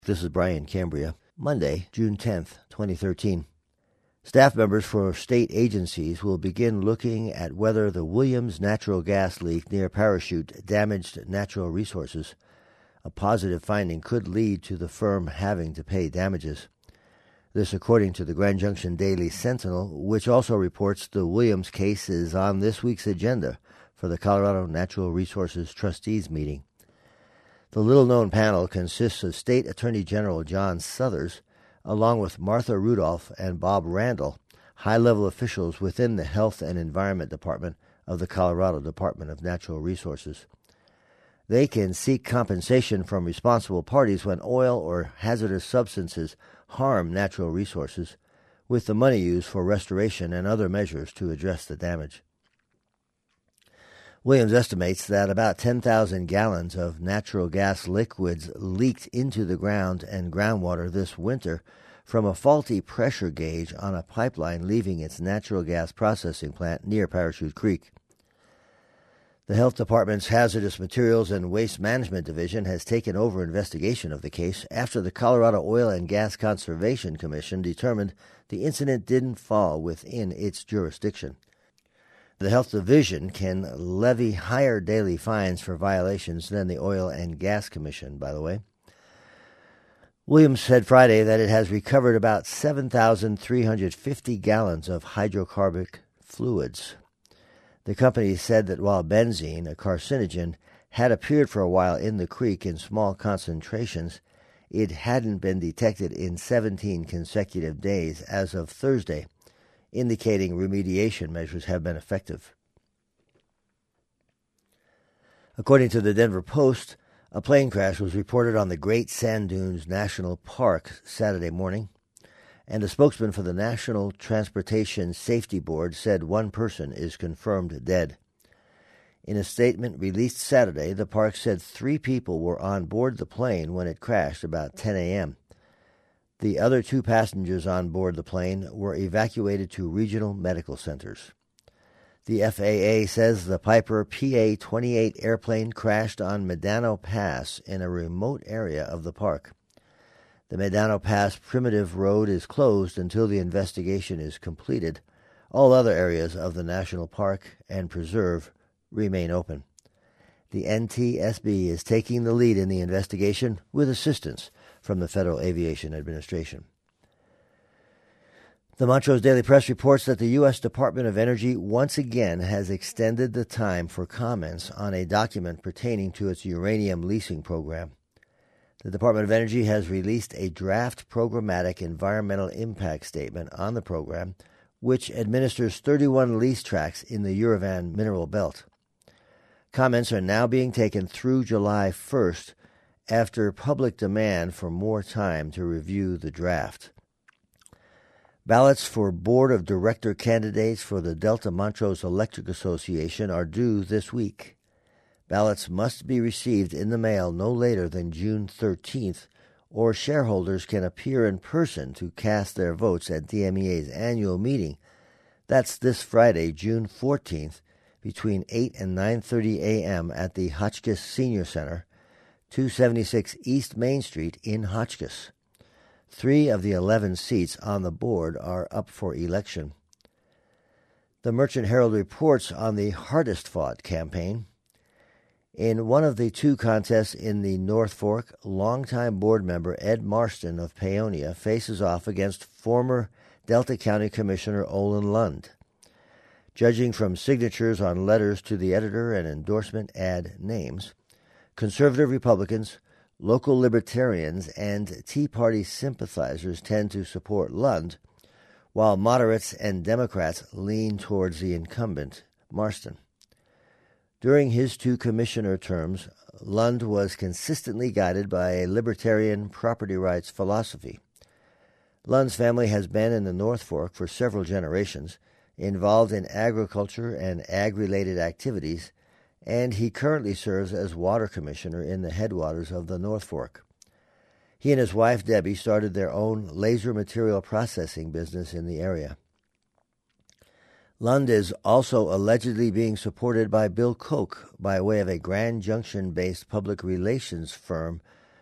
This is Brian Cambria. Monday, June 10th, 2013. Staff members for state agencies will begin looking at whether the Williams natural gas leak near Parachute damaged natural resources. A positive finding could lead to the firm having to pay damages. This according to the Grand Junction Daily Sentinel, which also reports the Williams case is on this week's agenda for the Colorado Natural Resources Trustees meeting. The little-known panel consists of State Attorney General John Suthers, along with Martha Rudolph and Bob Randall, high-level officials within the Health and Environment Department of the Colorado Department of Natural Resources. They can seek compensation from responsible parties when oil or hazardous substances harm natural resources, with the money used for restoration and other measures to address the damage. Williams estimates that about 10,000 gallons of natural gas liquids leaked into the ground and groundwater this winter from a faulty pressure gauge on a pipeline leaving its natural gas processing plant near Parachute Creek. The Health Department's Hazardous Materials and Waste Management Division has taken over investigation of the case after the Colorado Oil and Gas Conservation Commission determined the incident didn't fall within its jurisdiction. The Health Division can levy higher daily fines for violations than the Oil and Gas Commission, by the way. Williams said Friday that it has recovered about 7,350 gallons of hydrocarbonic fluids. The company said that while benzene, a carcinogen, had appeared for a while in the creek in small concentrations, it hadn't been detected in 17 consecutive days as of Thursday, indicating remediation measures have been effective. According to the Denver Post, a plane crash was reported on the Great Sand Dunes National Park Saturday morning, and a spokesman for the National Transportation Safety Board said one person is confirmed dead. In a statement released Saturday, the park said 3 people were on board the plane when it crashed about 10 a.m. The other 2 passengers on board the plane were evacuated to regional medical centers. The FAA says the Piper PA-28 airplane crashed on Medano Pass in a remote area of the park. The Medano Pass Primitive Road is closed until the investigation is completed. All other areas of the national park and preserve remain open. The NTSB is taking the lead in the investigation with assistance from the Federal Aviation Administration. The Montrose Daily Press reports that the U.S. Department of Energy once again has extended the time for comments on a document pertaining to its uranium leasing program. The Department of Energy has released a draft programmatic environmental impact statement on the program, which administers 31 lease tracts in the Uravan mineral belt. Comments are now being taken through July 1st after public demand for more time to review the draft. Ballots for Board of Director candidates for the Delta Montrose Electric Association are due this week. Ballots must be received in the mail no later than June 13th, or shareholders can appear in person to cast their votes at DMEA's annual meeting. That's this Friday, June 14th, between 8 and 9:30 a.m. at the Hotchkiss Senior Center, 276 East Main Street in Hotchkiss. 3 of the 11 seats on the board are up for election. The Merchant Herald reports on the hardest-fought campaign. In one of the 2 contests in the North Fork, longtime board member Ed Marston of Paonia faces off against former Delta County Commissioner Olin Lund. Judging from signatures on letters to the editor and endorsement ad names, conservative Republicans, local libertarians, and Tea Party sympathizers tend to support Lund, while moderates and Democrats lean towards the incumbent, Marston. During his 2 commissioner terms, Lund was consistently guided by a libertarian property rights philosophy. Lund's family has been in the North Fork for several generations, involved in agriculture and ag-related activities, and he currently serves as water commissioner in the headwaters of the North Fork. He and his wife, Debbie, started their own laser material processing business in the area. Lund is also allegedly being supported by Bill Koch by way of a Grand Junction-based public relations firm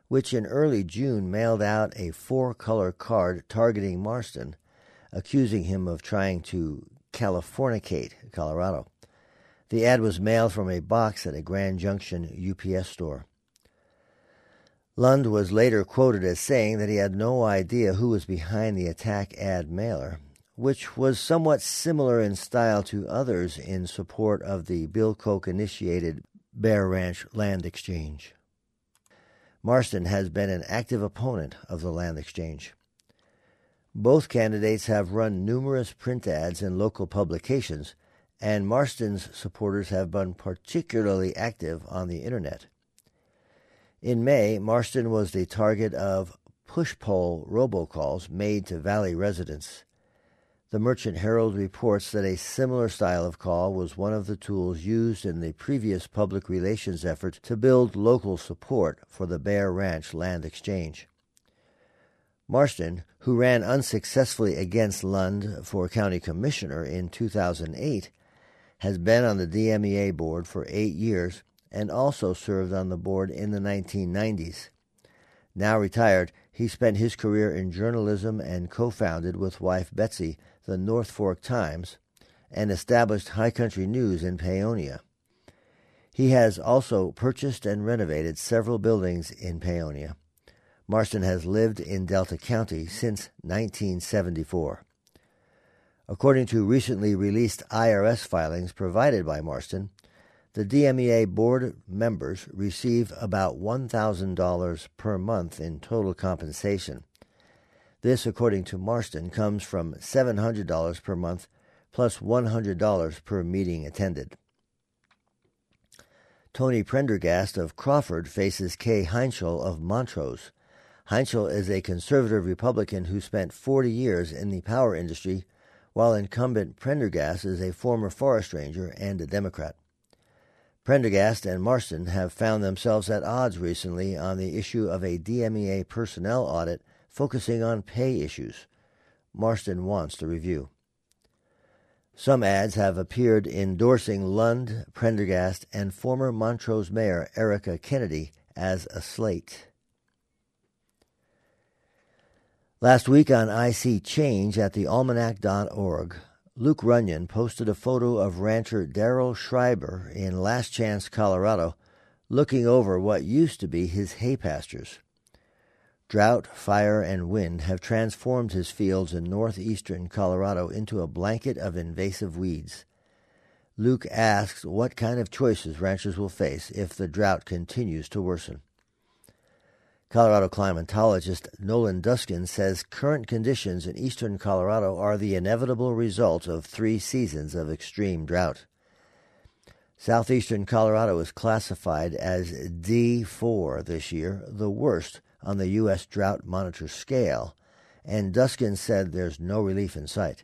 which in early June mailed out a 4-color card targeting Marston, accusing him of trying to Californicate Colorado. The ad was mailed from a box at a Grand Junction UPS store. Lund was later quoted as saying that he had no idea who was behind the attack ad mailer, which was somewhat similar in style to others in support of the Bill Koch-initiated Bear Ranch land exchange. Marston has been an active opponent of the land exchange. Both candidates have run numerous print ads in local publications, and Marston's supporters have been particularly active on the Internet. In May, Marston was the target of push-poll robocalls made to Valley residents. The Merchant Herald reports that a similar style of call was one of the tools used in the previous public relations effort to build local support for the Bear Ranch land exchange. Marston, who ran unsuccessfully against Lund for county commissioner in 2008, has been on the DMEA board for 8 years and also served on the board in the 1990s. Now retired, he spent his career in journalism and co-founded with wife Betsy the North Fork Times and established High Country News in Paonia. He has also purchased and renovated several buildings in Paonia. Marston has lived in Delta County since 1974. According to recently released IRS filings provided by Marston, the DMEA board members receive about $1,000 per month in total compensation. This, according to Marston, comes from $700 per month plus $100 per meeting attended. Tony Prendergast of Crawford faces Kay Heinschel of Montrose. Heinschel is a conservative Republican who spent 40 years in the power industry, while incumbent Prendergast is a former forest ranger and a Democrat. Prendergast and Marston have found themselves at odds recently on the issue of a DMEA personnel audit focusing on pay issues. Marston wants the review. Some ads have appeared endorsing Lund, Prendergast, and former Montrose Mayor Erica Kennedy as a slate. Last week on I See Change at the Almanac.org, Luke Runyon posted a photo of rancher Darrell Schreiber in Last Chance, Colorado, looking over what used to be his hay pastures. Drought, fire, and wind have transformed his fields in northeastern Colorado into a blanket of invasive weeds. Luke asks what kind of choices ranchers will face if the drought continues to worsen. Colorado climatologist Nolan Duskin says current conditions in eastern Colorado are the inevitable result of 3 seasons of extreme drought. Southeastern Colorado is classified as D4 this year, the worst on the U.S. Drought Monitor scale, and Duskin said there's no relief in sight.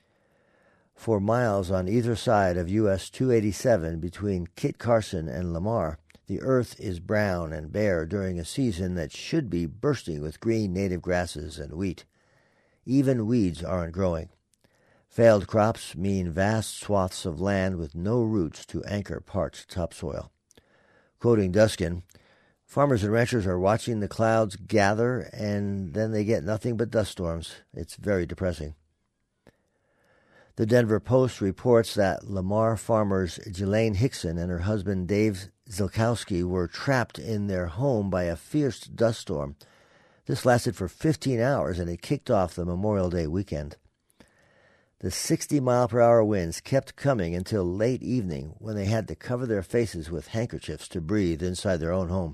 For miles on either side of U.S. 287 between Kit Carson and Lamar, the earth is brown and bare during a season that should be bursting with green native grasses and wheat. Even weeds aren't growing. Failed crops mean vast swaths of land with no roots to anchor parched topsoil. Quoting Duskin, farmers and ranchers are watching the clouds gather, and then they get nothing but dust storms. It's very depressing. The Denver Post reports that Lamar farmers Jelaine Hickson and her husband Dave Zilkowski were trapped in their home by a fierce dust storm. This lasted for 15 hours, and it kicked off the Memorial Day weekend. The 60-mile-per-hour winds kept coming until late evening, when they had to cover their faces with handkerchiefs to breathe inside their own home.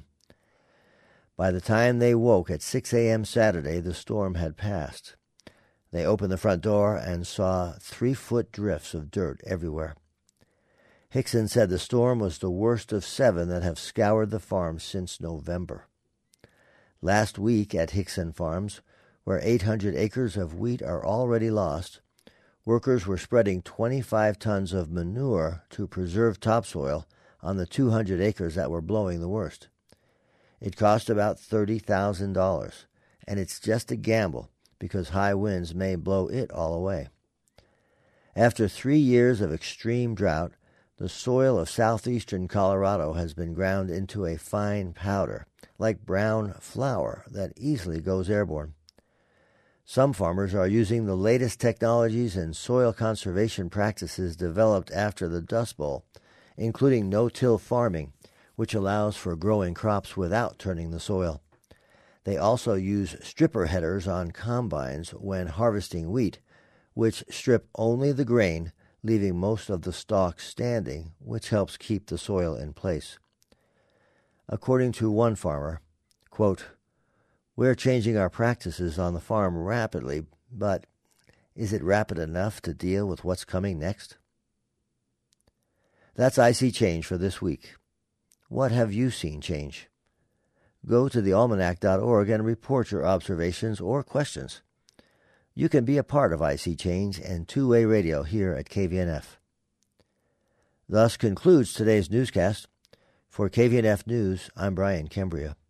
By the time they woke at 6 a.m. Saturday, the storm had passed. They opened the front door and saw 3-foot drifts of dirt everywhere. Hickson said the storm was the worst of 7 that have scoured the farm since November. Last week at Hickson Farms, where 800 acres of wheat are already lost, workers were spreading 25 tons of manure to preserve topsoil on the 200 acres that were blowing the worst. It cost about $30,000, and it's just a gamble because high winds may blow it all away. After 3 years of extreme drought, The soil of southeastern Colorado has been ground into a fine powder, like brown flour that easily goes airborne. Some farmers are using the latest technologies and soil conservation practices developed after the Dust Bowl, including no-till farming, which allows for growing crops without turning the soil. They also use stripper headers on combines when harvesting wheat, which strip only the grain, leaving most of the stalks standing, which helps keep the soil in place. According to one farmer, quote, "We're changing our practices on the farm rapidly, but is it rapid enough to deal with what's coming next?" That's IC Change for this week. What have you seen change? Go to thealmanac.org and report your observations or questions. You can be a part of IC Change and two-way radio here at KVNF. Thus concludes today's newscast. For KVNF News, I'm Brian Cambria.